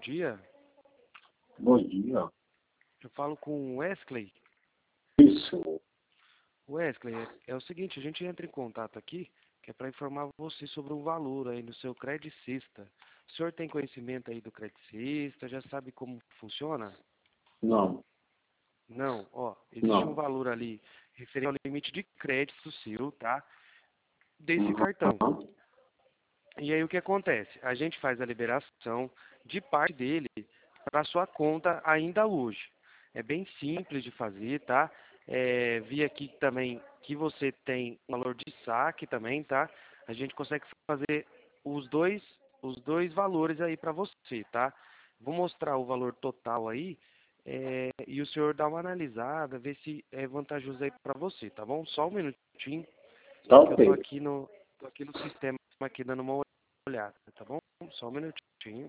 dia. Bom dia. Eu falo com o Wesley. Isso. Wesley, é o seguinte, a gente entra em contato aqui, que é para informar você sobre um valor aí no seu Credicista. O senhor tem conhecimento aí do Credicista? Já sabe como funciona? Não, Não, ó, existe um não. valor ali referente ao limite de crédito seu, tá? Desse cartão. Uhum. E aí o que acontece? A gente faz a liberação de parte dele para sua conta ainda hoje. É bem simples de fazer, tá? Vi aqui também que você tem um valor de saque também, tá? A gente consegue fazer os dois valores aí para você, tá? Vou mostrar o valor total aí, e o senhor dá uma analisada, ver se é vantajoso aí para você, tá bom? Só um minutinho, Tá que eu tô ok. aqui no sistema aqui dando uma olhada, tá bom? Só um minutinho.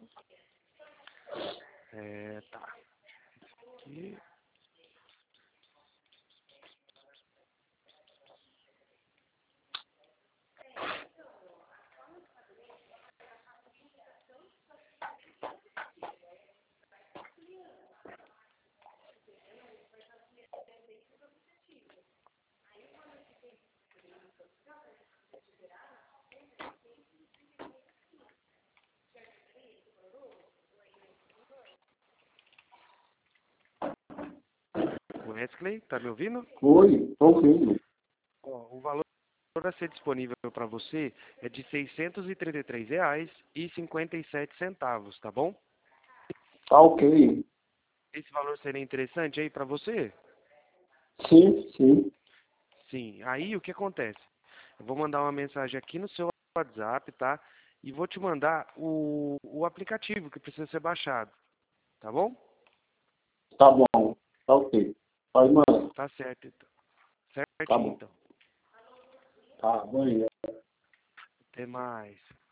Tá. Aqui. Wesley, tá me ouvindo? Oi, tô ouvindo. Ó, o valor a ser disponível para você é de R$ 633,57, tá bom? Tá ok. Esse valor seria interessante aí para você? Sim, sim. Sim. Aí o que acontece? Eu vou mandar uma mensagem aqui no seu WhatsApp, tá? E vou te mandar o aplicativo que precisa ser baixado, tá bom? Tá bom. Tá ok. Pode mandar. Tá certo, então. Tá Certinho, bom. então. Tá bom. Até mais.